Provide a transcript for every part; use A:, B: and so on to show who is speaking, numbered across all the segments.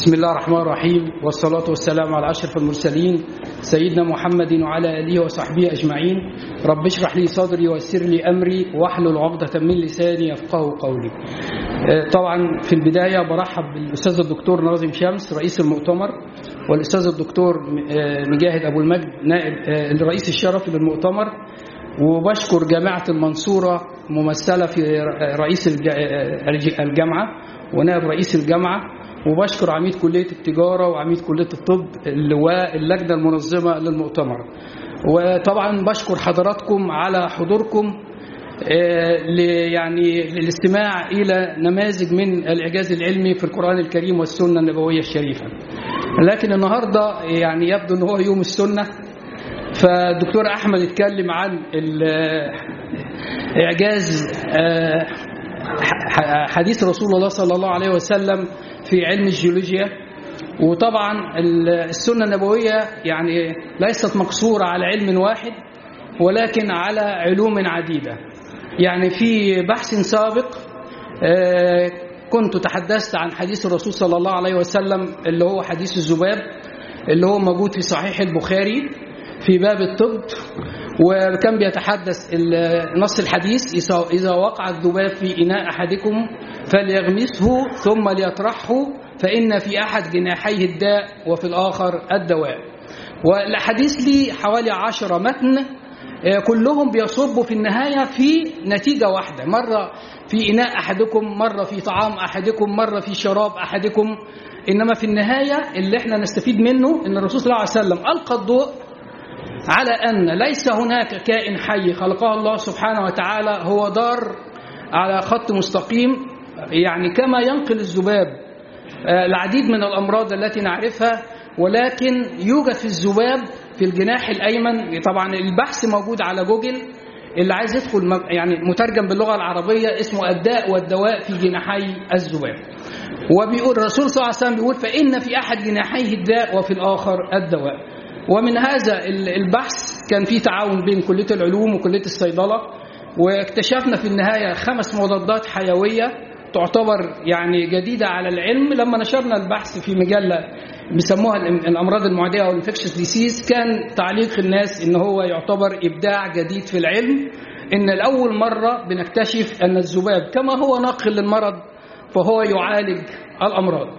A: بسم الله الرحمن الرحيم، والصلاة والسلام على أشرف المرسلين سيدنا محمد وعلى آله وصحبه أجمعين. رب اشرح لي صدري ويسر لي أمري واحلل عقدة من لساني يفقهوا قولي. طبعا في البداية برحب بالأستاذ الدكتور ناظم شمس رئيس المؤتمر، والأستاذ الدكتور مجاهد أبو المجد نائب الرئيس الشرفي للمؤتمر، وبشكر جامعة المنصورة ممثلة في رئيس الجامعة ونائب رئيس الجامعة، وبشكر عميد كلية التجارة وعميد كلية الطب واللجنة المنظمة للمؤتمر. وطبعا بشكر حضراتكم على حضوركم للاستماع إلى نماذج من الإعجاز العلمي في القرآن الكريم والسنة النبوية الشريفة. لكن النهاردة يبدو أنه هو يوم السنة، فالدكتور أحمد اتكلم عن إعجاز حديث رسول الله صلى الله عليه وسلم في علم الجيولوجيا. وطبعا السنة النبوية ليست مقصورة على علم واحد، ولكن على علوم عديدة. في بحث سابق كنت تحدثت عن حديث الرسول صلى الله عليه وسلم اللي هو حديث الذباب، اللي هو موجود في صحيح البخاري في باب الطب، وكان بيتحدث نص الحديث: إذا وقع الذباب في إناء أحدكم فليغمسه ثم ليطرحه، فإن في أحد جناحيه الداء وفي الآخر الدواء. والحديث لي حوالي 10 متن، كلهم بيصبوا في النهاية في نتيجة واحدة: مرة في إناء أحدكم، مرة في طعام أحدكم، مرة في شراب أحدكم. إنما في النهاية اللي احنا نستفيد منه إن الرسول صلى الله عليه وسلم ألقى الضوء على أن ليس هناك كائن حي خلقه الله سبحانه وتعالى هو دار على خط مستقيم، كما ينقل الذباب العديد من الأمراض التي نعرفها، ولكن يوجد في الذباب في الجناح الأيمن. طبعا البحث موجود على جوجل، اللي عايز يدخل مترجم باللغة العربية، اسمه الداء والدواء في جناحي الذباب. وبيقول الرسول صلى الله عليه وسلم بيقول: فإن في أحد جناحيه الداء وفي الآخر الدواء. ومن هذا البحث كان في تعاون بين كلية العلوم وكلية الصيدلة، واكتشفنا في النهاية 5 مضادات حيوية تعتبر جديدة على العلم. لما نشرنا البحث في مجلة بيسموها الأمراض المعدية أو الانفكشس ديسيز، كان تعليق الناس إن هو يعتبر إبداع جديد في العلم، إن لأول مرة بنكتشف أن الذباب كما هو ناقل للمرض فهو يعالج الأمراض.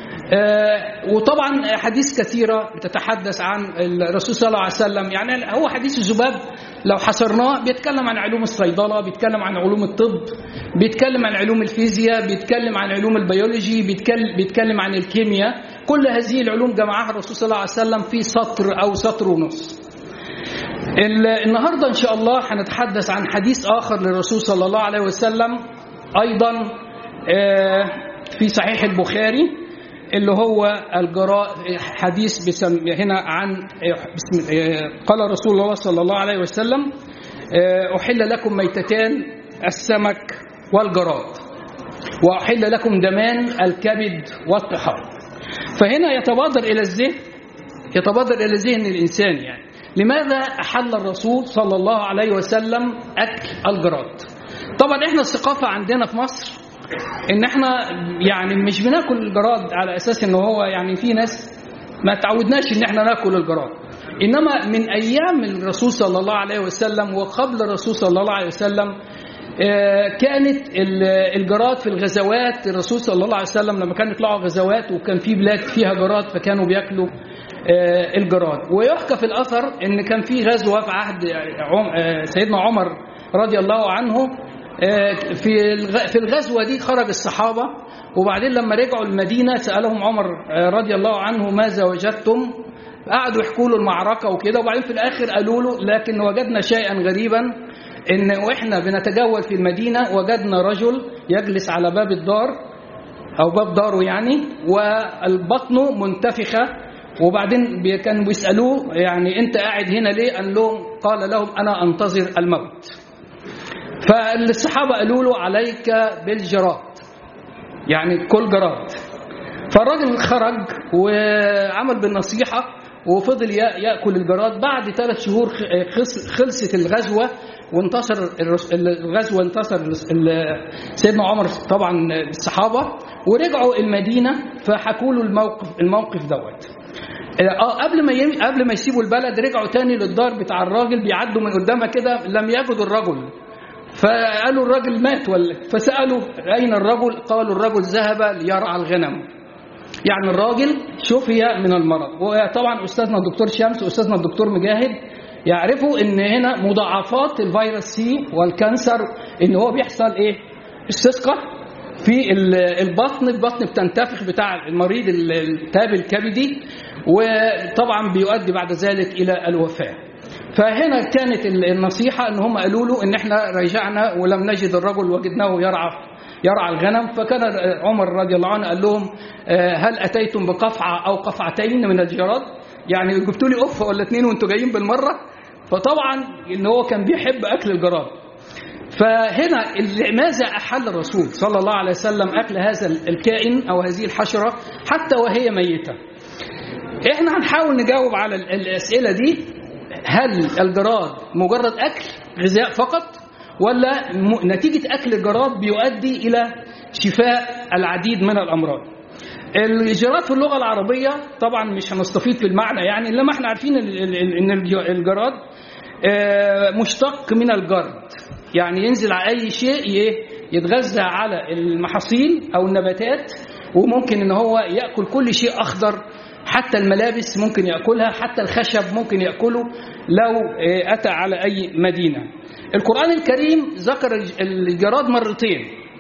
A: وطبعا حديث كثيرة بتتحدث عن الرسول صلى الله عليه وسلم. هو حديث الذباب لو حصرناه بيتكلم عن علوم الصيدلة، بيتكلم عن علوم الطب، بيتكلم عن علوم الفيزياء، بيتكلم عن علوم البيولوجي، بيتكلم عن الكيمياء. كل هذه العلوم جمعها الرسول صلى الله عليه وسلم في سطر أو سطر ونص. النهاردة إن شاء الله هنتحدث عن حديث آخر للرسول صلى الله عليه وسلم أيضا في صحيح البخاري، اللي هو الجراء. حديث هنا عن قال رسول الله صلى الله عليه وسلم: أحل لكم ميتتان، السمك والجراد، وأحل لكم دمان، الكبد والطحال. فهنا يتبادر إلى ذهن الإنسان لماذا أحل الرسول صلى الله عليه وسلم أكل الجراد؟ طبعا إحنا الثقافة عندنا في مصر ان احنا مش بناكل الجراد على اساس ان هو في ناس ما تعودناش ان احنا ناكل الجراد. انما من ايام الرسول صلى الله عليه وسلم وقبل الرسول صلى الله عليه وسلم كانت الجراد في الغزوات. الرسول صلى الله عليه وسلم لما كانوا يطلعوا غزوات وكان في بلاد فيها جراد فكانوا بياكلوا الجراد. ويحكى في الاثر ان كان في غزوه في عهد سيدنا عمر رضي الله عنه. في الغزوة دي خرج الصحابة، وبعدين لما رجعوا المدينة سألهم عمر رضي الله عنه: ماذا وجدتم؟ قعدوا يحكوا له المعركة وكده، وبعدين في الآخر قالوا له: لكن وجدنا شيئا غريبا، إن وإحنا بنتجول في المدينة وجدنا رجل يجلس على باب الدار أو باب داره والبطن منتفخة. وبعدين كانوا بيسألوه: أنت قاعد هنا ليه؟ قال لهم: أنا أنتظر الموت. فالصحابة قالوا له: عليك بالجراد، كل جراد. فالراجل خرج وعمل بالنصيحة وفضل يأكل الجراد. بعد 3 شهور خلصت الغزوة وانتصر الغزوة، انتصر سيدنا عمر طبعا الصحابة، ورجعوا المدينة فحكوا له الموقف دوت. قبل ما يسيبوا البلد رجعوا تاني للدار بتاع الراجل، بيعدوا من قدامها كده لم يجدوا الرجل، فقالوا الراجل مات ولا، فسألوا أين الرجل؟ قالوا الرجل ذهب ليرعى الغنم. يعني الراجل شفي من المرض. وطبعا أستاذنا الدكتور شمس وأستاذنا الدكتور مجاهد يعرفوا ان هنا مضاعفات الفيروس سي والكانسر، ان هو بيحصل ايه؟ استسقاء في البطن بتنتفخ بتاع المريض الالتهاب الكبدي، وطبعا بيؤدي بعد ذلك الى الوفاه. فهنا كانت النصيحه ان هم قالوا له ان احنا رجعنا ولم نجد الرجل، وجدناه يرعى الغنم. فكان عمر رضي الله عنه قال لهم هل اتيتم بقفعه او قفعتين من الجراد؟ يعني جبتوا لي قفه ولا 2 وانتوا جايين بالمره. فطبعا ان هو كان بيحب اكل الجراد. فهنا لماذا احل الرسول صلى الله عليه وسلم اكل هذا الكائن او هذه الحشره حتى وهي ميته؟ احنا هنحاول نجاوب على الاسئله دي. هل الجراد مجرد اكل غذاء فقط، ولا نتيجه اكل الجراد بيؤدي الى شفاء العديد من الامراض؟ الجراد في اللغه العربيه طبعا مش هنستفيد في المعنى يعني، انما احنا عارفين ان الجراد مشتق من الجرد، يعني ينزل على اي شيء يتغذى على المحاصيل او النباتات، وممكن ان هو ياكل كل شيء اخضر، حتى الملابس ممكن ياكلها، حتى الخشب ممكن ياكله لو اتى على اي مدينه. القران الكريم ذكر الجراد مرتين.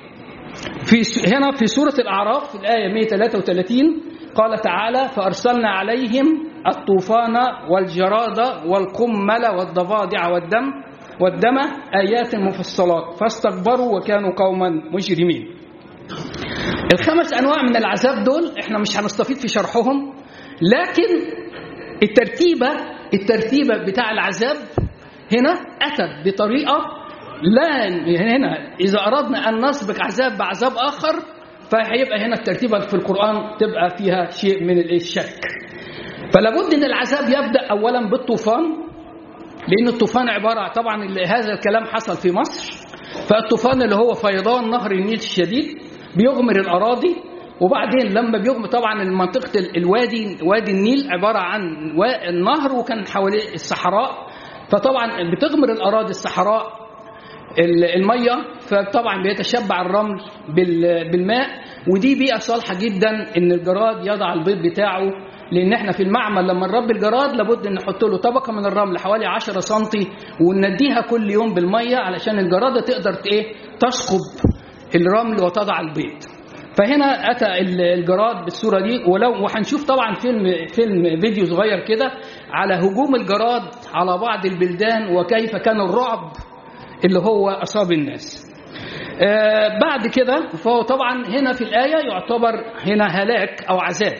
A: هنا في سوره الاعراف في الايه 133 قال تعالى: فارسلنا عليهم الطوفان والجراد والقمل والضفادع والدم آيات مفصلات فاستكبروا وكانوا قوما مجرمين. ال5 أنواع من العذاب دول احنا مش هنستفيد في شرحهم، لكن الترتيبة بتاع العذاب هنا أتت بطريقة لا هنا إذا أردنا أن نسبق عذاب بعذاب آخر فهيبقى هنا الترتيبة في القرآن تبقى فيها شيء من الشك. فلابد ان العذاب يبدا اولا بالطوفان، لان الطوفان عباره طبعا هذا الكلام حصل في مصر. فالطوفان اللي هو فيضان نهر النيل الشديد بيغمر الاراضي، وبعدين لما بيغمر طبعا منطقه وادي النيل عباره عن النهر وكان حواليه الصحراء، فطبعا بتغمر الاراضي الصحراء الميه، فطبعا بيتشبع الرمل بالماء، ودي بيئه صالحه جدا ان الجراد يضع البيض بتاعه. لان احنا في المعمل لما نربي الجراد لابد ان نحط له طبقه من الرمل حوالي 10 سم ونديها كل يوم بالميه علشان الجراده تقدر تسكب الرمل وتضع البيض. فهنا اتى الجراد بالصوره دي، وهنشوف طبعا فيلم فيديو صغير كده على هجوم الجراد على بعض البلدان وكيف كان الرعب اللي هو اصاب الناس. بعد كده فهو طبعا هنا في الايه يعتبر هنا هلاك او عذاب.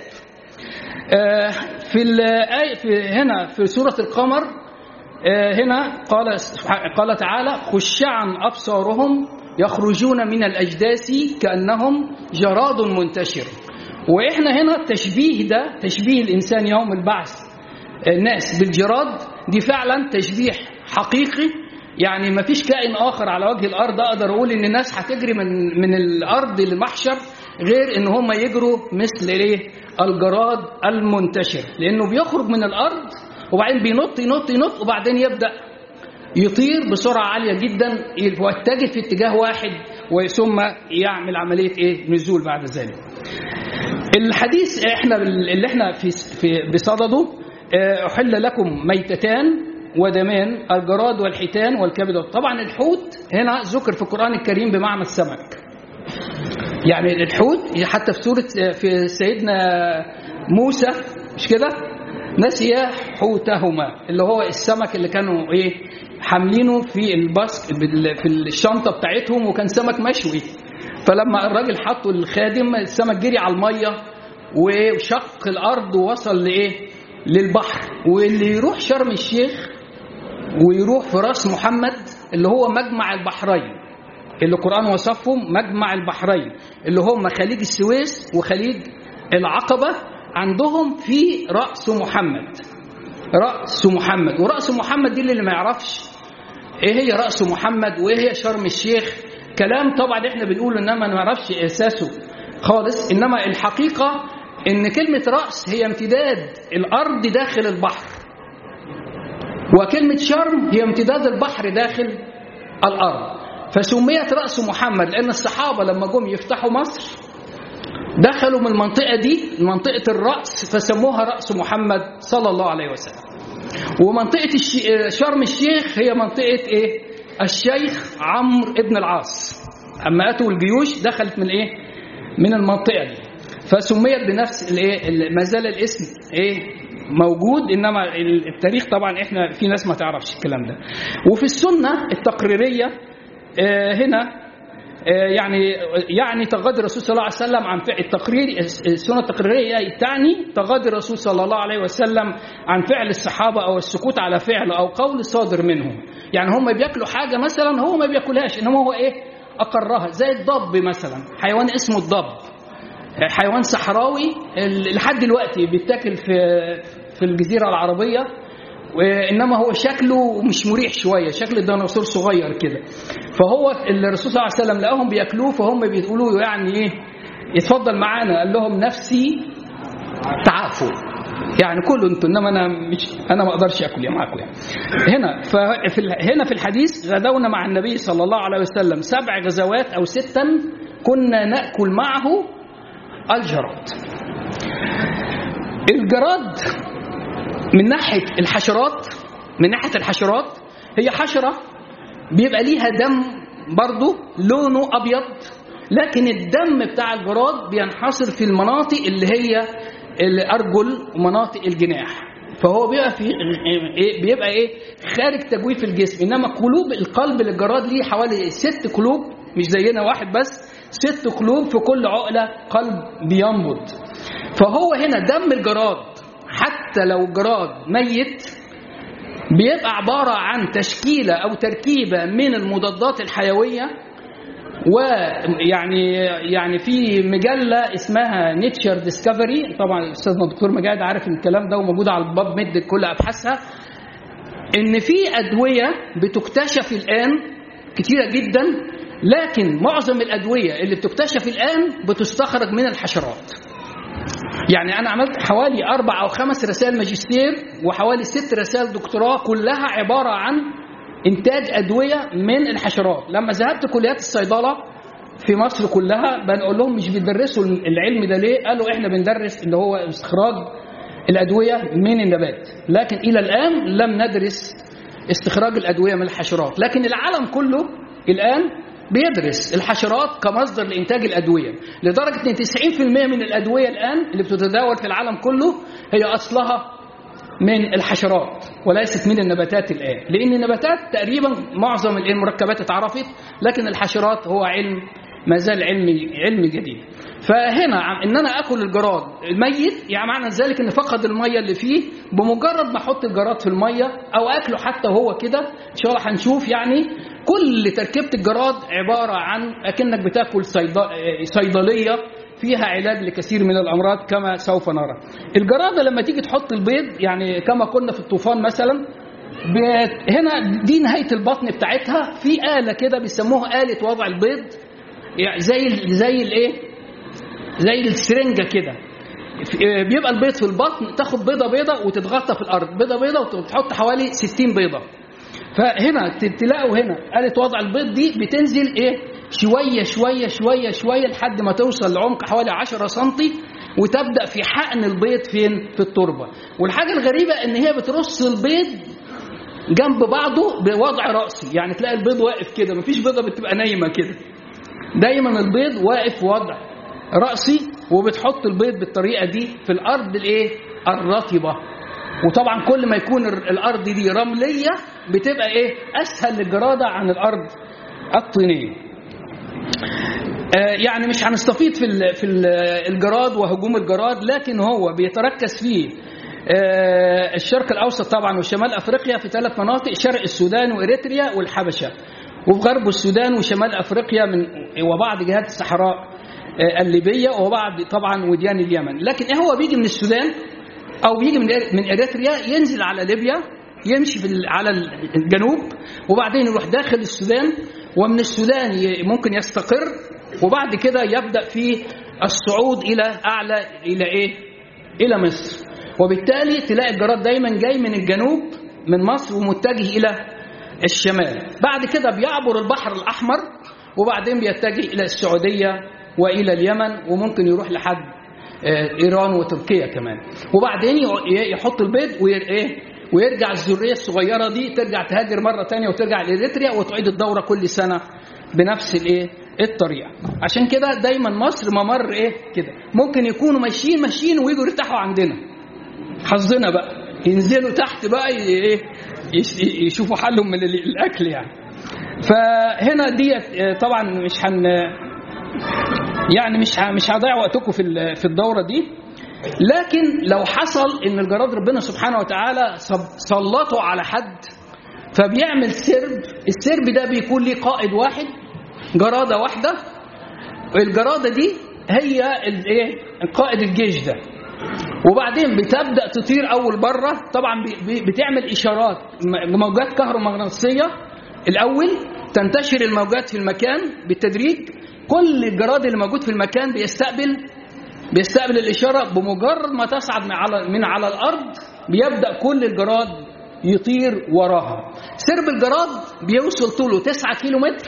A: في الآية هنا في سورة القمر هنا قال تعالى: خشعا أبصارهم يخرجون من الأجداث كأنهم جراد منتشر. وإحنا هنا التشبيه ده تشبيه الإنسان يوم البعث الناس بالجراد، دي فعلا تشبيه حقيقي. يعني ما فيش كائن آخر على وجه الأرض أقدر أقول إن الناس هتجري من الأرض للمحشر غير إن هم يجروا مثل الجراد المنتشر، لأنه بيخرج من الأرض وبعدين بينط وبعدين يبدأ يطير بسرعة عالية جدا ويتجه في اتجاه واحد ثم يعمل عملية نزول بعد ذلك. الحديث اللي احنا في بصدده: أحل لكم ميتتان ودمان الجراد والحيتان والكبد. طبعا الحوت هنا ذكر في القرآن الكريم بمعنى السمك، يعني الحوت حتى في سورة في سيدنا موسى مش كده نسي حوتهما اللي هو السمك اللي كانوا حاملينه في الباسك في الشنطة بتاعتهم، وكان سمك مشوي. فلما الراجل حطه الخادم السمك جري على المية وشق الأرض ووصل للبحر. واللي يروح شرم الشيخ ويروح في راس محمد اللي هو مجمع البحرين اللي القرآن وصفهم مجمع البحرين اللي هم خليج السويس وخليج العقبة، عندهم في رأس محمد. رأس محمد، ورأس محمد دي اللي ما يعرفش ايه هي رأس محمد وايه هي شرم الشيخ كلام طبعا احنا بنقول انما ما نعرفش اساسه خالص، انما الحقيقة ان كلمة رأس هي امتداد الارض داخل البحر، وكلمة شرم هي امتداد البحر داخل الارض. فسميت رأس محمد لان الصحابة لما جم يفتحوا مصر دخلوا من المنطقة دي منطقة الرأس فسموها رأس محمد صلى الله عليه وسلم. ومنطقة شرم الشيخ هي منطقة ايه؟ الشيخ عمرو ابن العاص، اما اتوا الجيوش دخلت من ايه؟ من المنطقة دي، فسميت بنفس الايه، ما زال الاسم ايه موجود، انما التاريخ طبعا احنا في ناس ما تعرفش الكلام ده. وفي السنة التقريرية هنا يعني تغاضي الرسول صلى الله عليه وسلم عن فعل التقرير. السنة التقريرية تعني تغاضي الرسول صلى الله عليه وسلم عن فعل الصحابة أو السكوت على فعل أو قول صادر منهم. يعني هم بياكلوا حاجة مثلا هو ما بياكلهاش، إنما هو إيه أقرها، زي الضب مثلا، حيوان اسمه الضب، حيوان صحراوي لحد دلوقتي بيتاكل في الجزيرة العربية، وإنما هو شكله مش مريح شوية، شكل الديناصور صغير كده. فهو الرسول صلى الله عليه وسلم لقاهم بيأكلوه، فهم بيقولوا يعني إيه يتفضل معانا، قال لهم نفسي تعافوا، يعني كلوا انتوا، انما انا ما اقدرش اكل معاكم يعني. هنا في الحديث غدونا مع النبي صلى الله عليه وسلم 7 غزوات او 6 كنا ناكل معه الجراد. الجراد من ناحيه الحشرات هي حشره بيبقى ليها دم برضه لونه ابيض، لكن الدم بتاع الجراد بينحصر في المناطق اللي هي الارجل ومناطق الجناح، فهو بيبقى ايه خارج تجويف الجسم. انما قلوب القلب للجراد ليه حوالي 6 قلوب، مش زينا واحد بس، 6 قلوب في كل عقله قلب بينبض. فهو هنا دم الجراد حتى لو الجراد ميت بيبقى عباره عن تشكيله او تركيبه من المضادات الحيويه. ويعني في مجله اسمها نيتشر ديسكفري، طبعا الاستاذ الدكتور مجاهد عارف الكلام ده وموجود على الباب ميد كل ابحاثها، ان في ادويه بتكتشف الان كتيره جدا، لكن معظم الادويه اللي بتكتشف الان بتستخرج من الحشرات. يعني انا عملت حوالي 4 أو 5 رسائل ماجستير وحوالي 6 رسائل دكتوراه كلها عباره عن إنتاج أدوية من الحشرات. لما ذهبت كليات الصيدلة في مصر كلها بنقول لهم مش بتدرسوا العلم ده ليه؟ قالوا إحنا بندرس اللي هو استخراج الأدوية من النبات، لكن إلى الآن لم ندرس استخراج الأدوية من الحشرات. لكن العالم كله الآن بيدرس الحشرات كمصدر لإنتاج الأدوية، لدرجة أن 90% من الأدوية الآن اللي بتتداول في العالم كله هي أصلها من الحشرات وليست من النباتات الآن، لأن النباتات تقريبا معظم المركبات اتعرفت، لكن الحشرات هو علم ما زال علم جديد. فهنا ان انا اكل الجراد الميت يعني معنى ذلك ان فقد الميه اللي فيه، بمجرد ما احط الجراد في الميه او اكله حتى هو كده ان شاء الله هنشوف، يعني كل تركيبه الجراد عباره عن اكنك بتاكل صيدليه فيها علاج لكثير من الأمراض كما سوف نرى. الجرادة لما تيجي تحط البيض، يعني كما كنا في الطوفان مثلا، هنا دي نهاية البطن بتاعتها، في آلة كده بيسموها آلة وضع البيض، يعني زي السرنجة كده، بيبقى البيض في البطن، تاخد بيضة وتتغطى في الأرض، بيضة وتحط حوالي 60 بيضة. فهنا تلاقوا هنا آلة وضع البيض دي بتنزل شوية شوية شوية شوية لحد ما توصل لعمق حوالي 10 سنتي، وتبدأ في حقن البيض فين؟ في التربة. والحاجة الغريبة ان هي بترص البيض جنب بعضه بوضع رأسي، يعني تلاقي البيض واقف كده، مفيش بيضة بتبقى نايمة كده، دايما البيض واقف وضع رأسي، وبتحط البيض بالطريقة دي في الأرض الرطبة. وطبعا كل ما يكون الأرض دي رملية بتبقى أسهل للجرادة عن الأرض الطينية. يعني مش هنستفيد في الجراد وهجوم الجراد، لكن هو بيتركز في الشرق الأوسط طبعا وشمال أفريقيا في 3 مناطق، شرق السودان وإريتريا والحبشة، وفي غرب السودان وشمال أفريقيا وبعض جهات الصحراء الليبيه وبعض طبعا وديان اليمن. لكن هو بيجي من السودان او بيجي من اريتريا، ينزل على ليبيا، يمشي على الجنوب، وبعدين يروح داخل السودان، ومن السودان ممكن يستقر، وبعد كده يبدأ في الصعود إلى أعلى إلى إيه؟ إلى مصر. وبالتالي تلاقي الجراد دايما جاي من الجنوب من مصر ومتجه إلى الشمال. بعد كده بيعبر البحر الأحمر، وبعدين بيتجه إلى السعودية وإلى اليمن، وممكن يروح لحد إيران وتركيا كمان. وبعدين يحط البيض ويرجع الذرية الصغيرة دي ترجع تهاجر مرة تانية وترجع لإريتريا، وتعيد الدورة كل سنة بنفس الطريقة. عشان كده دايما مصر ممر كده، ممكن يكونوا ماشيين ويجوا يرتاحوا عندنا، حظنا بقى ينزلوا تحت بقى يشوفوا حالهم من الأكل يعني. فهنا دي طبعا مش هضيع وقتكم في الدورة دي. لكن لو حصل ان الجراد ربنا سبحانه وتعالى سلطوا على حد فبيعمل السرب ده بيكون ليه قائد واحد، جرادة واحدة، الجرادة دي هي قائد الجيش ده، وبعدين بتبدأ تطير أول برة. طبعا بتعمل إشارات موجات كهرومغناطيسية الأول، تنتشر الموجات في المكان بالتدريج. كل الجراد اللي موجود في المكان بيستقبل الإشارة. بمجرد ما تصعد من على الأرض بيبدأ كل الجراد يطير وراها. سرب الجراد بيوصل طوله 9 كيلومتر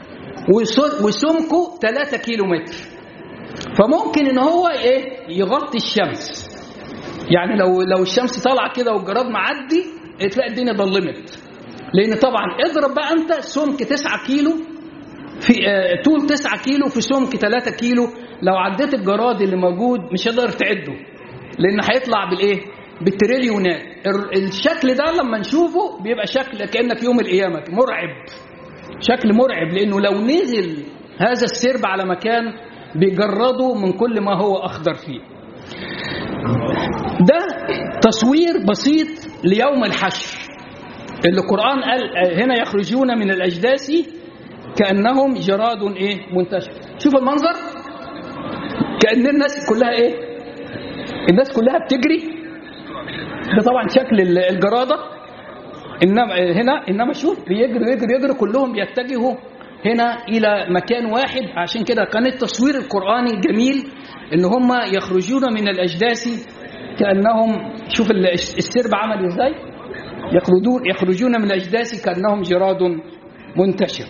A: وسمكه 3 كيلومتر، فممكن ان هو يغطي الشمس. يعني لو الشمس طالعه كده والجراد معدي تلاقي الدنيا ظلمت، لان طبعا اضرب بقى انت سمك 9 كيلو في طول 9 كيلو في سمك 3 كيلو، لو عديت الجراد اللي موجود مش هتقدر تعده، لان هيطلع بالتريليونات. الشكل ده لما نشوفه بيبقى شكل كأنك يوم القيامة، مرعب، شكل مرعب، لأنه لو نزل هذا السرب على مكان بيجرده من كل ما هو أخضر فيه. ده تصوير بسيط ليوم الحشر اللي القرآن قال هنا يخرجون من الأجداث كأنهم جراد منتشر. شوف المنظر، كأن الناس كلها الناس كلها بتجري. ده طبعا شكل الجرادة. انما شوف بيجري كلهم بيتجهوا هنا الى مكان واحد. عشان كده كان التصوير القرآني جميل، ان هم يخرجون من الاجداث كأنهم، شوف السرب عمل ازاي، يخرجون من الاجداث كأنهم جراد منتشر.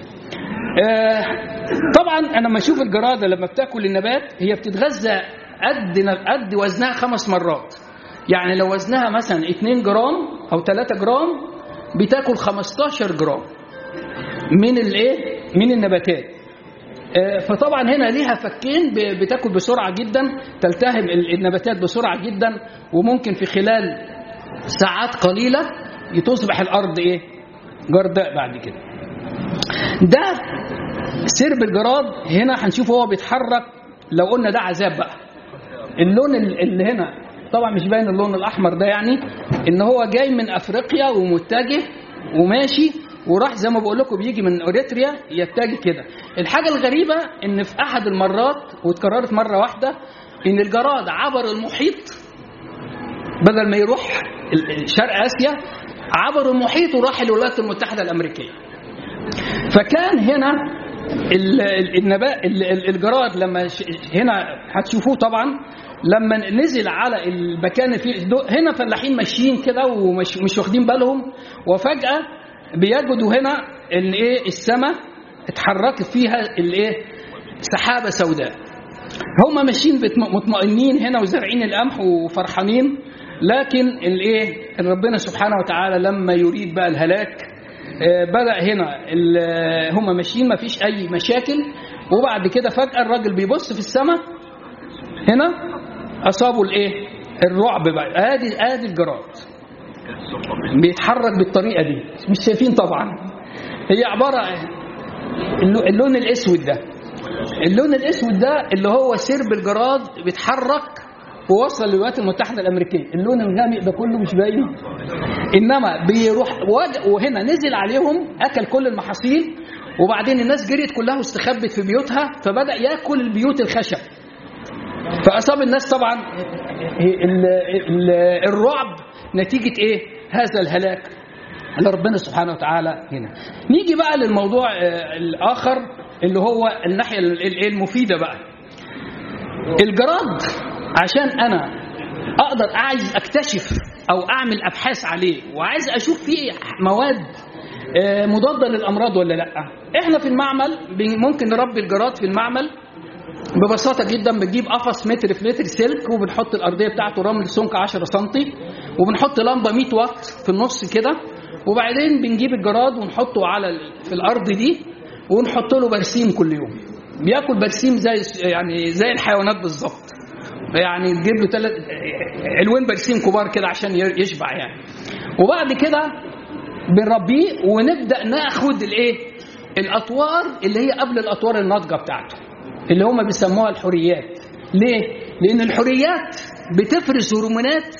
A: طبعا انا لما اشوف الجرادة لما بتاكل النبات هي بتتغذى قد وزنها 5 مرات. يعني لو وزنها مثلا 2 جرام او 3 جرام بتاكل 15 جرام من النباتات. فطبعا هنا ليها فكين، بتاكل بسرعه جدا، تلتهم النباتات بسرعه جدا، وممكن في خلال ساعات قليله تصبح الارض جرداء بعد كده. ده سرب الجراد. هنا هنشوف هو بيتحرك. لو قلنا ده عذاب بقى، اللون اللي هنا طبعا مش باين اللون الاحمر ده، يعني ان هو جاي من افريقيا ومتجه وماشي وراح زي ما بقول لكم بيجي من اريتريا يتجه كده. الحاجه الغريبه ان في احد المرات واتكررت مره واحده ان الجراد عبر المحيط، بدل ما يروح شرق اسيا عبر المحيط وراح الولايات المتحده الامريكيه. فكان هنا الجراد لما هنا هتشوفوه طبعا لما نزل على المكان فيه هنا فلاحين ماشيين كده ومش واخدين بالهم، وفجأة بيجدوا هنا ان السماء اتحركت فيها سحابة سوداء. هم ماشيين مطمئنين هنا وزارعين القمح وفرحانين، لكن ربنا سبحانه وتعالى لما يريد بقى الهلاك بدأ هنا هم ماشيين ما فيش اي مشاكل، وبعد كده فجأة الراجل بيبص في السماء هنا أصابوا الرعب بقى. ادي الجراد بيتحرك بالطريقة دي، مش شايفين طبعا. هي عبارة اللون الاسود ده، اللون الاسود ده اللي هو سرب الجراد بيتحرك ووصل للولايات المتحدة الأمريكية. اللون الغامق ده كله مش باين، إنما بيروح وهنا نزل عليهم أكل كل المحاصيل، وبعدين الناس جريت كلها واستخبت في بيوتها، فبدأ ياكل البيوت الخشب، فأصاب الناس طبعا الرعب نتيجة إيه؟ هذا الهلاك اللي ربنا سبحانه وتعالى هنا. نيجي بقى للموضوع الآخر اللي هو الناحية المفيدة بقى. الجراد عشان أنا أقدر عايز أكتشف أو أعمل أبحاث عليه وعايز أشوف فيه مواد مضادة للأمراض ولا لأ، إحنا في المعمل ممكن نربي الجراد في المعمل ببساطة جدا. بنجيب قفص متر في متر سلك، وبنحط الأرضية بتاعته رمل سمك 10 سنتي، وبنحط لمبة 100 واط في النص كده، وبعدين بنجيب الجراد ونحطه في الأرض دي، ونحط له برسيم كل يوم. بياكل برسيم زي الحيوانات بالظبط، يعني نجيب له 3 علوين برسيم كبار كده عشان يشبع يعني. وبعد كده بنربيه ونبدأ ناخد الأطوار اللي هي قبل الأطوار الناضجة بتاعته، اللي هم بيسموها الحريات. ليه؟ لأن الحريات بتفرز هرمونات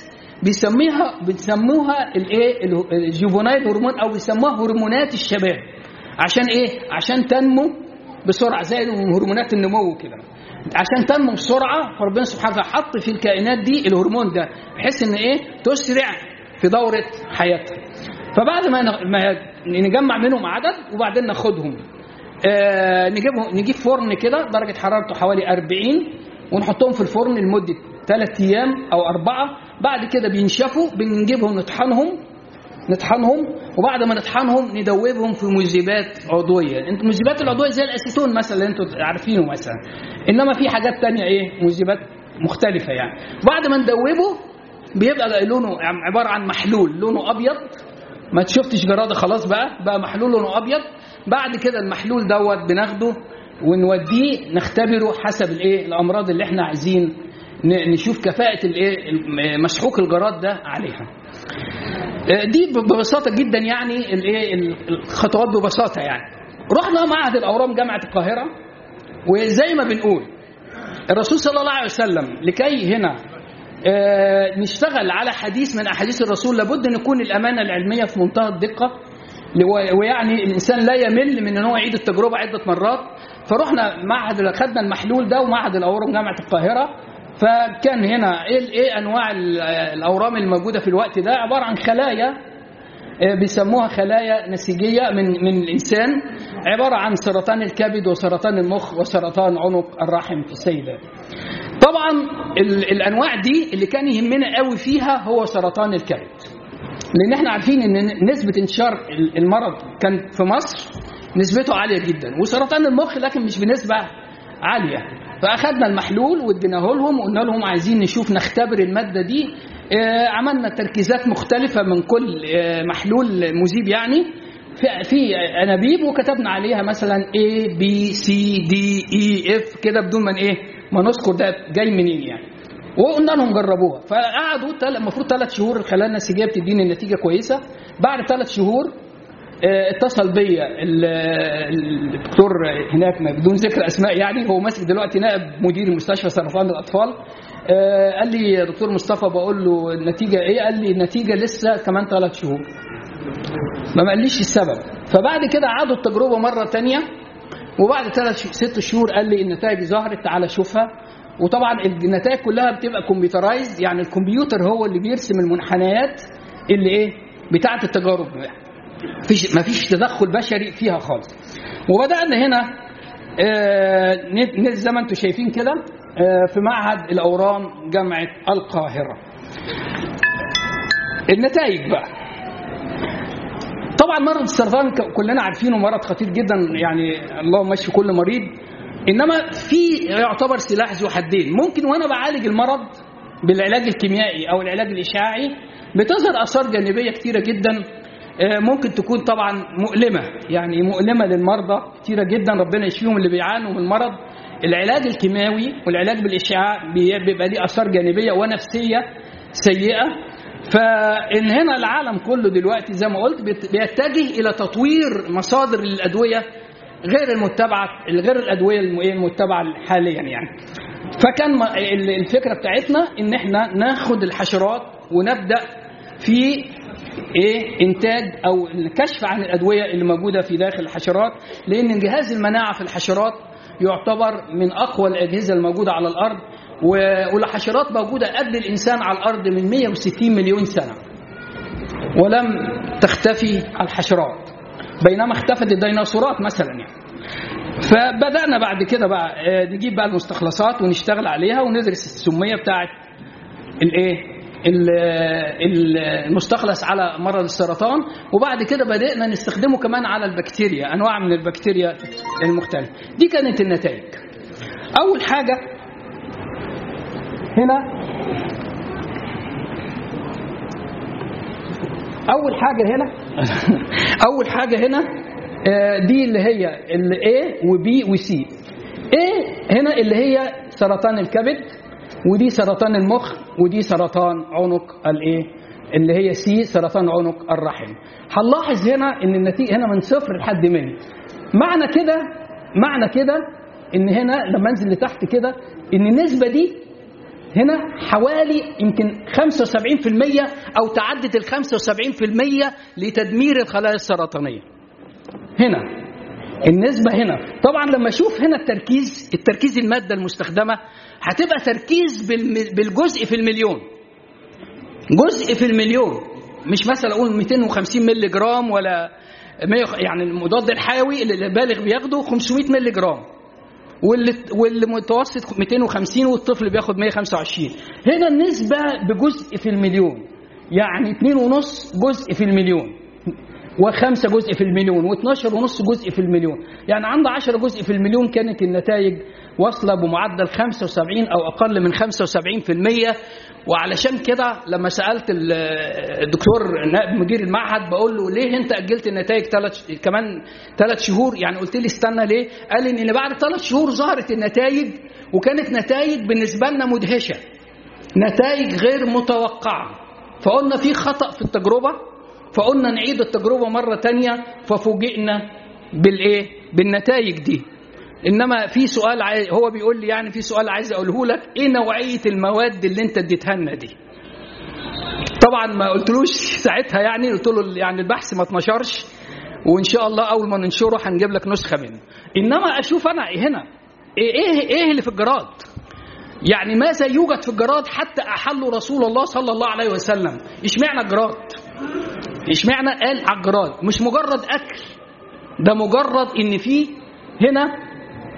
A: بيسموها الجوفونايل هرمون، أو بيسموها هرمونات الشباب. عشان إيه؟ عشان تنمو بسرعة زي هرمونات النمو كده، عشان تنمو بسرعة. فربنا سبحانه وتعالى حط في الكائنات دي الهرمون ده بحيث إن تسرع في دورة حياتها. فبعد ما نجمع منهم عدد وبعدين ناخدهم نجيب فرن كده درجة حرارته حوالي 40، ونحطهم في الفرن لمدة 3 أيام أو 4. بعد كده بينشفوا، بنجيبهم نطحنهم، وبعد ما نطحنهم ندوبهم في مذيبات عضوية. المذيبات العضوية زي الأسيتون مثلا اللي انتوا عارفينه مثلا، إنما في حاجات تانية مذيبات مختلفة يعني. بعد ما ندوبه بيبقى لونه عبارة عن محلول لونه أبيض. ما تشوفتش جرادة خلاص بقى محلول لونه أبيض. بعد كده المحلول دوت بناخده ونوديه نختبره حسب الأمراض اللي احنا عايزين نشوف كفاءة مسحوق الجراد ده عليها. دي ببساطة جدا يعني الخطوات ببساطة يعني. رحنا معهد الأورام جامعة القاهرة، وزي ما بنقول الرسول صلى الله عليه وسلم لكي هنا نشتغل على حديث من أحاديث الرسول لابد أن يكون الأمانة العلمية في منتهى الدقة، ويعني الإنسان لا يمل من أنه يعيد التجربة عدة مرات. فرحنا خدنا المحلول ده ومعهد الأورام جامعة القاهرة. فكان هنا أنواع الأورام الموجودة في الوقت ده عبارة عن خلايا بيسموها خلايا نسيجية من الإنسان، عبارة عن سرطان الكبد وسرطان المخ وسرطان عنق الرحم في السيدات. طبعا الأنواع دي اللي كان يهمنا قوي فيها هو سرطان الكبد، لأن احنا عارفين ان نسبة انتشار المرض كان في مصر نسبته عالية جدا، وسرطان المخ لكن مش بنسبة عالية. فأخذنا المحلول واديناه لهم وقلنا لهم عايزين نشوف نختبر المادة دي. عملنا تركيزات مختلفة من كل محلول مذيب يعني في أنابيب، وكتبنا عليها مثلا A B C D E F كده بدون ما نذكر ده جاي منين يعني، وقلنا لهم جربوها. فقعدوا المفروض 3 شهور الخلايا النسيجية بتديني النتيجة كويسة. بعد 3 شهور اتصل بيا الدكتور هناك بدون ذكر اسماء يعني، هو ماسك دلوقتي نائب مدير مستشفى سرطان الاطفال. قال لي يا دكتور مصطفى، بقول له النتيجه ايه؟ قال لي النتيجه لسه كمان 3 شهور. ما قاليش السبب. فبعد كده عادوا التجربه مره تانية، وبعد 6 شهور قال لي النتائج ظهرت، تعالى شوفها. وطبعا النتائج كلها بتبقى كمبيوترايز، يعني الكمبيوتر هو اللي بيرسم المنحنيات اللي بتاعه التجارب، مفيش تدخل بشري فيها خالص. وبدأنا هنا زي ما انتم شايفين كده في معهد الأورام جامعة القاهرة. النتائج بقى، طبعا مرض السرطان كلنا عارفينه مرض خطير جدا يعني، اللهم اشفي كل مريض. إنما في يعتبر سلاح ذو حدين. ممكن وأنا بعالج المرض بالعلاج الكيميائي أو العلاج الإشعاعي بتظهر آثار جانبية كتيرة جدا، ممكن تكون طبعا مؤلمة، يعني مؤلمة للمرضى كتيرة جدا، ربنا يشفيهم اللي بيعانوا من المرض. العلاج الكيماوي والعلاج بالإشعاع بيبقى ليه آثار جانبية ونفسية سيئة. فإن هنا العالم كله دلوقتي زي ما قلت بيتجه إلى تطوير مصادر الأدوية غير الأدوية المتبعة حاليا يعني. فكان الفكرة بتاعتنا إن احنا ناخد الحشرات ونبدأ في إنتاج أو الكشف عن الأدوية اللي موجودة في داخل الحشرات، لأن جهاز المناعة في الحشرات يعتبر من أقوى الأجهزة الموجودة على الأرض، والحشرات موجودة قبل الإنسان على الأرض من 160 مليون سنة، ولم تختفي الحشرات بينما اختفت الديناصورات مثلا يعني. فبدأنا بعد كده بقى نجيب بقى المستخلصات ونشتغل عليها وندرس السمية بتاعت المستخلص على مرض السرطان، وبعد كده بدأنا نستخدمه كمان على البكتيريا، أنواع من البكتيريا المختلفة. دي كانت النتائج. أول حاجة هنا أول حاجة هنا دي اللي هي ال A و B و C. A هنا اللي هي سرطان الكبد، ودي سرطان المخ، ودي سرطان عنق اللي هي C سرطان عنق الرحم. هنلاحظ هنا ان النتيجة هنا من 0 لحد 100. معنى كده ان هنا لما انزل لتحت كده ان النسبة دي هنا حوالي يمكن 75% او تعدت ال 75% لتدمير الخلايا السرطانية. هنا النسبة هنا طبعا لما اشوف هنا التركيز المادة المستخدمة هتبقى تركيز بالجزء في المليون، جزء في المليون، مش مثلا اقول 250 مللي جرام ولا 100. يعني المضاد الحيوي اللي البالغ بياخده 500 مللي جرام، والمتوسط 250، والطفل بياخد 125. هنا النسبة بجزء في المليون، يعني 2.5 جزء في المليون، و5 جزء في المليون، و12.5 جزء في المليون. يعني عند 10 جزء في المليون كانت النتائج واصلة بمعدل 75 أو أقل من 75%. وعلشان كده لما سألت الدكتور مدير المعهد بقول له ليه أنت أجلت النتائج كمان 3 شهور؟ يعني قلت لي استنى ليه؟ قال لي إن بعد 3 شهور ظهرت النتائج، وكانت نتائج بالنسبة لنا مدهشة، نتائج غير متوقعة. فقلنا في خطأ في التجربة، فقلنا نعيد التجربة مرة تانية، ففوجئنا بالنتائج دي. إنما في سؤال هو بيقول لي يعني في سؤال عايز أقوله لك، إيه نوعية المواد اللي أنت اديتها لنا دي؟ طبعا ما قلتلوش ساعتها، يعني قلت له يعني البحث ما اتنشرش، وإن شاء الله أول ما ننشره هنجيب لك نسخة منه. إنما أشوف أنا هنا إيه اللي في الجراد، يعني ماذا يوجد في الجراد حتى أحله رسول الله صلى الله عليه وسلم. إشمعنى الجراد؟ إشمعنى قال على الجراد؟ مش مجرد أكل، ده مجرد إن فيه هنا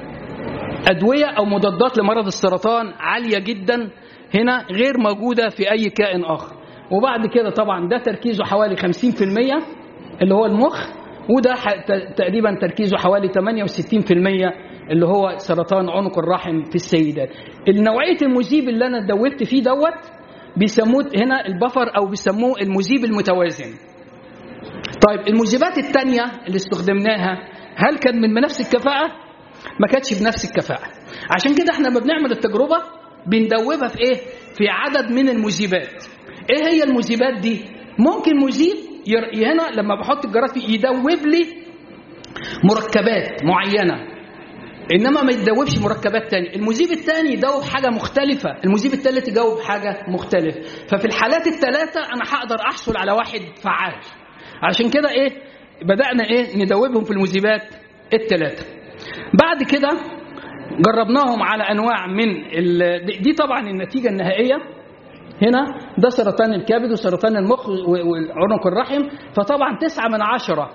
A: أدوية أو مضادات لمرض السرطان عالية جدا هنا، غير موجودة في أي كائن آخر. وبعد كده طبعا ده تركيزه حوالي 50% اللي هو المخ، وده تقريبا تركيزه حوالي 68% اللي هو سرطان عنق الرحم في السيدات. النوعية المذيب اللي أنا دوبت فيه بيسموه هنا البفر، أو بيسموه المذيب المتوازن. طيب المذيبات التانية اللي استخدمناها هل كان من نفس الكفاءة؟ ما كانتش بنفس الكفاءة. عشان كده احنا لما بنعمل التجربة بندوبها في في عدد من المذيبات. ايه هي المذيبات دي؟ ممكن مذيب هنا لما بحط الجراد فيه يدوب لي مركبات معينة، انما ما يدوبش مركبات تانية. المذيب الثاني يدوب حاجة مختلفة، المذيب الثالث يدوب حاجة مختلفة. ففي الحالات الثلاثة انا هقدر احصل على واحد فعال. عشان كده بدأنا ندوبهم في المذيبات الثلاثة. بعد كده جربناهم على انواع من دي طبعا النتيجة النهائية هنا ده سرطان الكبد وسرطان المخ وعنق الرحم. فطبعا 9 من 10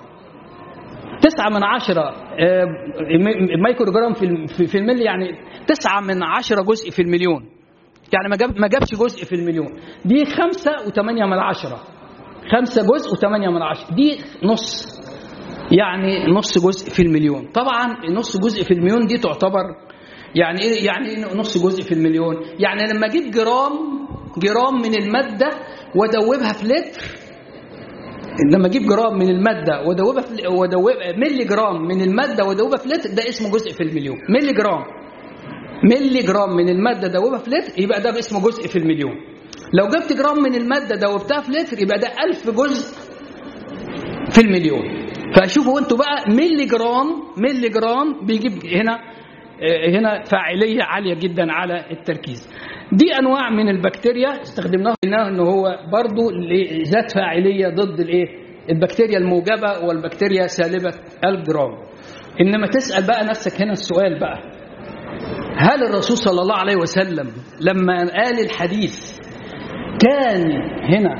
A: مايكرو جرام في الملي، يعني 9 من 10 جزء في المليون، يعني ما جابش جزء في المليون. دي 5 و8 من 10، 5 جزء و8 من 10، دي نص، يعني نص جزء في المليون. طبعا نص جزء في المليون دي تعتبر يعني ايه؟ يعني نص جزء في المليون يعني لما اجيب جرام من الماده وادوبها في لتر، لما اجيب جرام من الماده وادوبها ملي جرام من الماده وادوبها في لتر، ده اسمه جزء في المليون. ملي جرام من الماده دوبها في لتر يبقى ده اسمه جزء في المليون. لو جبت جرام من الماده دوبتها في لتر يبقى ده 1000 جزء في المليون. فشوفوا انتوا بقى ملي جرام بيجيب هنا فاعلية عالية جدا على التركيز. دي أنواع من البكتيريا استخدمناها إنه هو برضو ذات فاعلية ضد البكتيريا الموجبة والبكتيريا سالبة الجرام. إنما تسأل بقى نفسك هنا السؤال بقى، هل الرسول صلى الله عليه وسلم لما قال الحديث كان هنا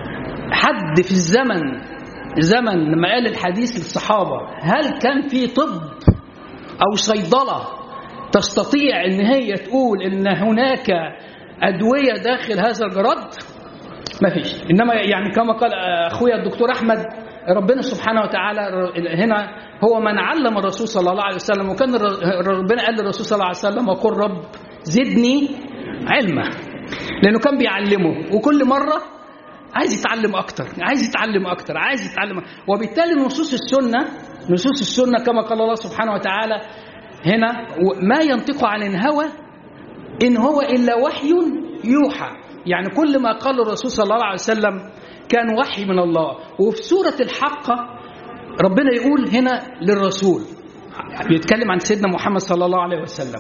A: حد في زمن لما قال الحديث للصحابة هل كان في طب أو صيدلة تستطيع إن هي تقول إن هناك أدوية داخل هذا الجراد؟ ما فيش. إنما يعني كما قال أخويا الدكتور أحمد، ربنا سبحانه وتعالى هنا هو من علم الرسول صلى الله عليه وسلم، وكان ربنا قال للرسول صلى الله عليه وسلم وقل رب زدني علما، لأنه كان بيعلمه وكل مرة عايز يتعلم أكتر، عايز يتعلم. وبالتالي نصوص السنة كما قال الله سبحانه وتعالى هنا ما ينطق عن الهوى إن هو إلا وحي يوحى، يعني كل ما قال الرسول صلى الله عليه وسلم كان وحي من الله. وفي سورة الحاقة ربنا يقول هنا للرسول بيتكلم عن سيدنا محمد صلى الله عليه وسلم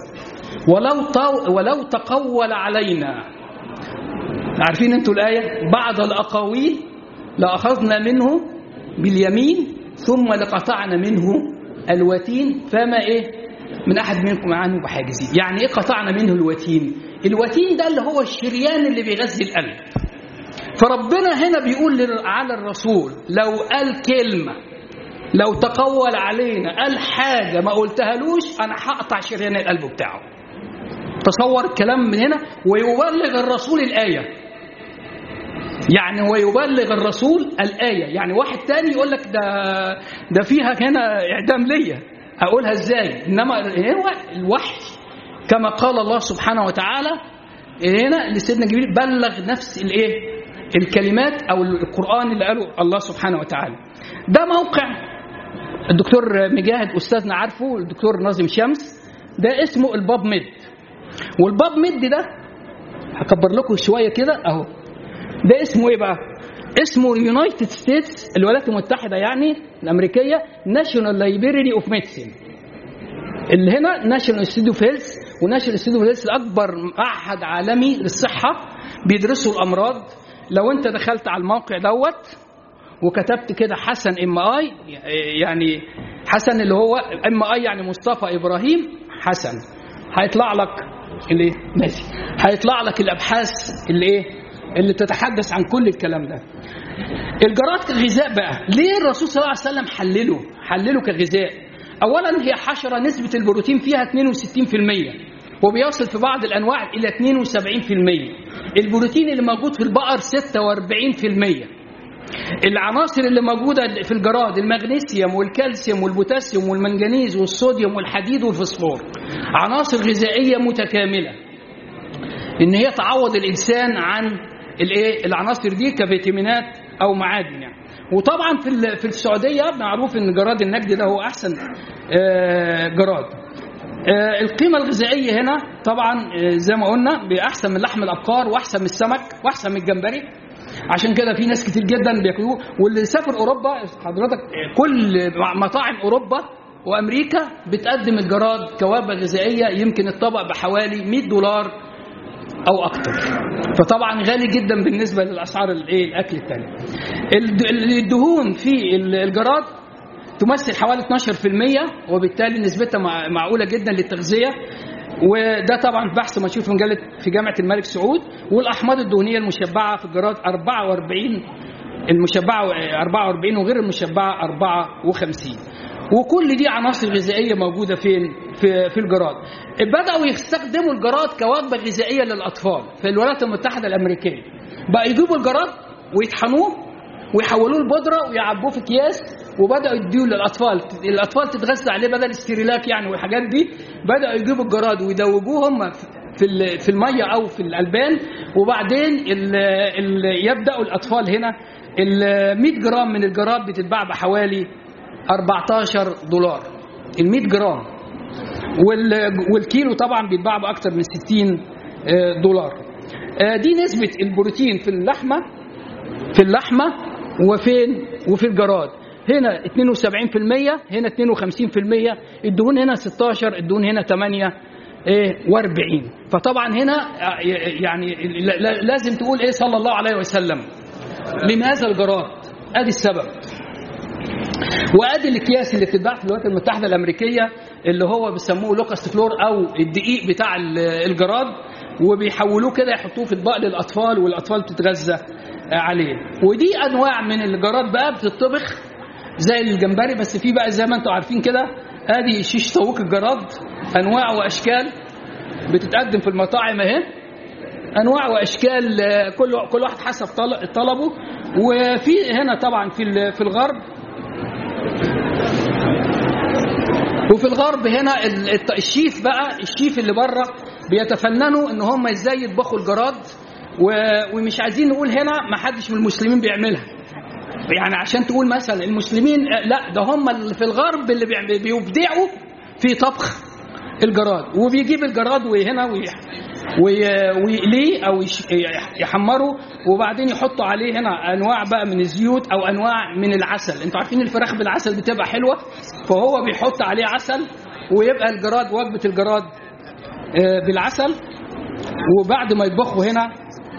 A: ولو تقول علينا، عارفين انتوا الآية، بعض الأقاويل لأخذنا منه باليمين ثم لقطعنا منه الوتين فما من أحد منكم عنه بحاجزين. يعني قطعنا منه الوتين ده اللي هو الشريان اللي بيغذي القلب. فربنا هنا بيقول على الرسول لو قال كلمة، لو تقول علينا قال حاجة ما قلتهالوش أنا هقطع شريان القلب بتاعه. تصور الكلام من هنا. ويبلغ الرسول الآية، يعني هو يبلغ الرسول الآية. يعني واحد تاني يقول لك ده فيها هنا إعدام ليا، أقولها إزاي؟ إنما هو الوحي كما قال الله سبحانه وتعالى هنا لسيدنا جبريل بلغ نفس الكلمات أو القرآن اللي قاله الله سبحانه وتعالى. ده موقع الدكتور مجاهد أستاذنا عارفه، الدكتور ناظم شمس، ده اسمه الباب ميد. والباب ميد ده هكبر لكم شوية كده أهو، ده اسمه إيه بقى؟ اسمه يونايتد ستيتس، الولايات المتحدة يعني الأمريكية، ناشونال لايبراري أوف ميديسين. اللي هنا ناشونال انستيتيوت اوف هيلث، وناشونال انستيتيوت اوف هيلث أكبر معهد عالمي للصحة بيدرسوا الأمراض. لو أنت دخلت على الموقع دوت وكتبت كده حسن MI، يعني حسن اللي هو MI يعني مصطفى إبراهيم حسن، هيطلع لك هيطلع لك الأبحاث اللي تتحدث عن كل الكلام ده. الجراد كغذاء بقى، ليه الرسول صلى الله عليه وسلم حلله كغذاء؟ أولا هي حشرة نسبة البروتين فيها 62%، وبيصل في بعض الأنواع إلى 72%. البروتين اللي موجود في البقر 46%. العناصر اللي موجودة في الجراد المغنيسيوم والكالسيوم والبوتاسيوم والمنجنيز والصوديوم والحديد والفوسفور، عناصر غذائية متكاملة إن هي تعوض الإنسان عن العناصر دي كفيتامينات أو معادن يعني. وطبعا في السعودية معروف إن جراد النجد ده هو أحسن جراد. القيمة الغذائية هنا طبعا زي ما قلنا بأحسن من لحم الأبقار، وأحسن من السمك، وأحسن من الجمبري. عشان كده في ناس كتير جدا بياكلوه. واللي سافر أوروبا حضرتك كل مطاعم أوروبا وأمريكا بتقدم الجراد كوجبة غذائية، يمكن الطبق بحوالي $100 أو أكتر. فطبعا غالي جدا بالنسبة للأسعار الأكل التاني. الدهون في الجراد تمثل حوالي 12%، وبالتالي نسبتها معقولة جدا للتغذية. وده طبعا بحث مشهور في جامعة الملك سعود. والأحماض الدهنية المشبعة في الجراد 44، المشبعة 44 وغير المشبعة 54. وكل دي عناصر غذائية موجودة فين؟ في الجراد. بدأوا يستخدموا الجراد كوجبة غذائية للأطفال في الولايات المتحدة الأمريكية. بقى يجيبوا الجراد ويطحنوه ويحولوه لبودرة ويعبوه في أكياس، وبدأوا يديوه للأطفال. الأطفال تتغذى عليه بدل الستيريلاك يعني والحاجات دي. بدأوا يجيبوا الجراد ويدوبوهم في المية أو في الألبان، وبعدين يبدأوا الأطفال هنا 100 جرام من الجراد بتتباع بحوالي $14 ال100 جرام، والكيلو طبعا بيتباع بأكتر من $60. دي نسبة البروتين في اللحمة وفي الجراد. هنا 72%، هنا 52%. الدهون هنا 16، الدهون هنا 8. و40. فطبعا هنا يعني لازم تقول ايه صلى الله عليه وسلم. لماذا الجراد؟ ادي السبب، وادي الاكياس اللي بتتباع في الولايات المتحده الامريكيه اللي هو بيسموه لوكاست فلور او الدقيق بتاع الجراد، وبيحولوه كده يحطوه في اطباق للاطفال والاطفال بتتغذى عليه. ودي انواع من الجراد بقى بتطبخ زي الجمبري، بس في بقى زي ما انتم عارفين كده ادي شيش طاووق الجراد انواع واشكال بتتقدم في المطاعم اهي، انواع واشكال كل واحد حسب طلبه. وفي هنا طبعا في الغرب، وفي الغرب هنا الشيف بقى، الشيف اللي بره بيتفننوا ان هم ازاي يطبخوا الجراد، ومش عايزين نقول هنا ما حدش من المسلمين بيعملها، يعني عشان تقول مثلا المسلمين لا، ده هم اللي في الغرب اللي بيبدعوا في طبخ الجراد. وبيجيب الجراد وهنا ويقليه او يحمره، وبعدين يحطوا عليه هنا انواع بقى من الزيوت او انواع من العسل. انتوا عارفين الفراخ بالعسل بتبقى حلوه، فهو بيحط عليه عسل ويبقى الجراد وجبه الجراد بالعسل. وبعد ما يطبخوا هنا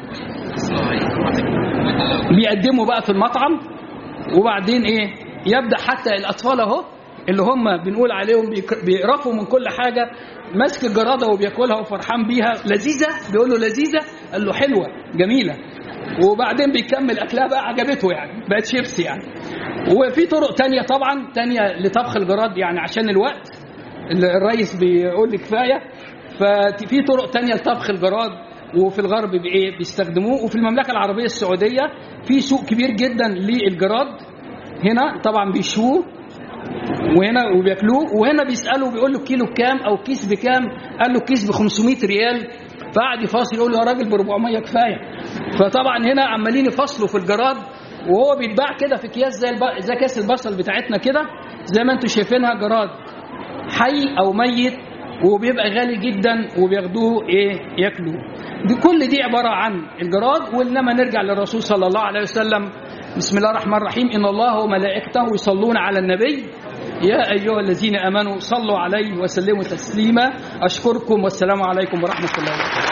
A: بيقدموا بقى في المطعم، وبعدين يبدا حتى الاطفال اهو اللي هم بنقول عليهم بيقرفوا من كل حاجه، ماسك الجراده وبياكلها وفرحان بيها، لذيذه، بيقول له لذيذه، قال له حلوه جميله، وبعدين بيكمل اكلها بقى عجبته يعني بقت شيبسي يعني. وفي طرق تانية طبعا تانية لطبخ الجراد، يعني عشان الوقت الرئيس بيقول لي كفايه، ففي طرق تانية لطبخ الجراد وفي الغرب بيستخدموه. وفي المملكه العربيه السعوديه في سوق كبير جدا للجراد، هنا طبعا بيشوه وهنا وبياكلوه، وهنا بيسالوا بيقول له كيلو بكام او كيس بكام، قال له كيس ب 500 ريال، فقعد يفاصل يقول له يا راجل ب 400 كفايه. فطبعا هنا عمالين يفصلوا في الجراد، وهو بيتباع كده في اكياس زي كاس البصل بتاعتنا كده، زي ما انتم شايفينها، جراد حي او ميت، وبيبقى غالي جدا وبياخدوه ياكلوه. كل دي عباره عن الجراد. وانما نرجع للرسول صلى الله عليه وسلم. بسم الله الرحمن الرحيم، ان الله وملائكته يصلون على النبي يا ايها الذين امنوا صلوا عليه وسلموا تسليما. اشكركم والسلام عليكم ورحمه الله وبركاته.